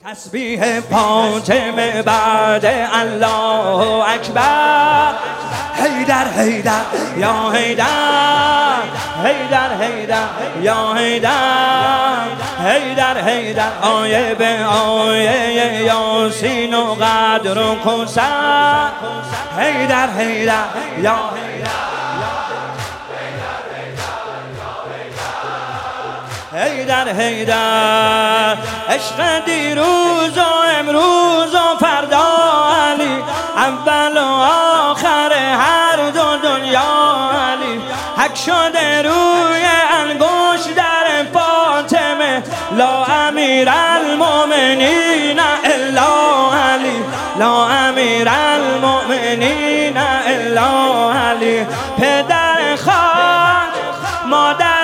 تسبیح فاطمه بعد الله اکبر. حیدر حیدر یا حیدر، حیدر حیدر یا حیدر، حیدر حیدر. آیه به آیه یاسین و قدر و کوثر. حیدر حیدر یا حیدر، حیدر حیدر. عشق دیروز و امروز و فردا علی، اول و آخر هر دو دنیا علی. حک شده روی انگشت در فاطمه، لا امیر المؤمنین الا علی، لا امیر المؤمنین الا علی. پدر خاک مادر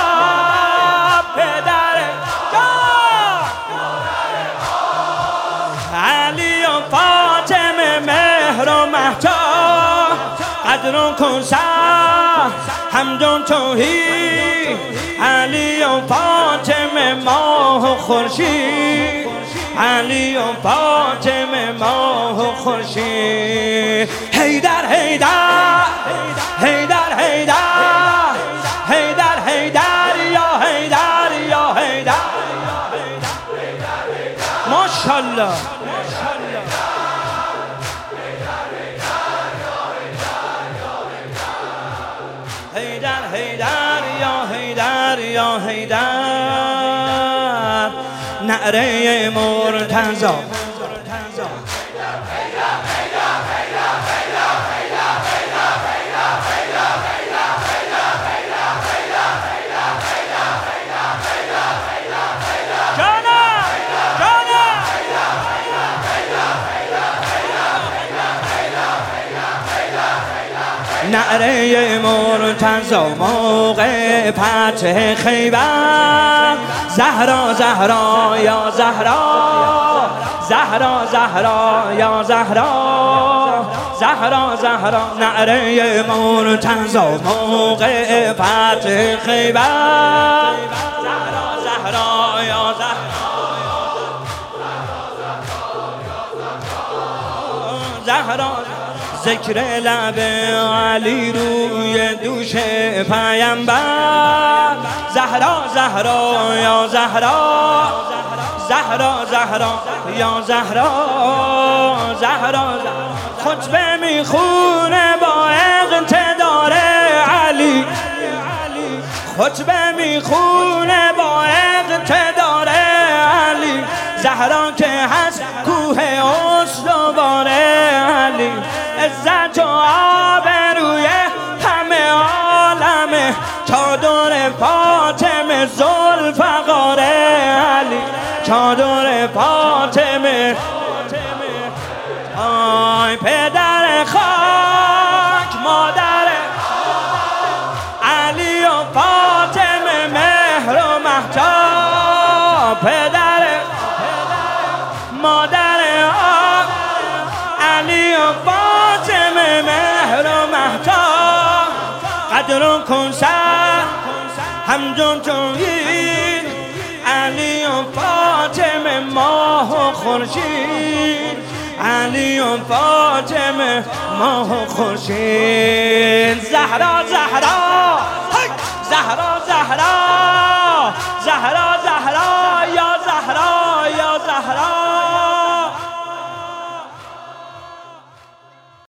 علی و فاطمه، مهر و مهتاب، قدر و کوثر، حمد و توحید. علی و فاطمه ماه و خورشید، علی و فاطمه ماه و خورشید. حیدر حیدر، حیدر حیدر، حیدر حیدر یا حیدر یا حیدر. ماشاءالله. حیدر حیدر یا حیدر یا حیدر. نعره مرتضی. نعره مرتضی موقع فتح خیبر. زهرا زهرا یا زهرا، زهرا زهرا یا زهرا، زهرا زهرا. نعره مرتضی موقع فتح خیبر. زهرا زهرا یا زهرا، زهرا. ذکر لب علی روی دوش پیامبر. زهرا زهرا یا زهرا، زهرا زهرا یا زهرا، زهرا. خطبه میخونه با اقتدار علی، خطبه میخونه با اقتدار علی. زهرا که هست کوه استوار علی، عزت و آبروی همه عالمه. چادر فاطمه ذوالفقار علی، چادر فاطمه. آی پدر خاک مادر علی و فاطمه، مهر و مهتاب. پدر مادر علی و فاطمه، مهر و مهتاب، قدر و کوثر، حمد و توحید. علی و فاطمه ماه و خورشید، علی و فاطمه ماه و خورشید. زهرا زهرا، زهرا زهرا، زهرا زهرا.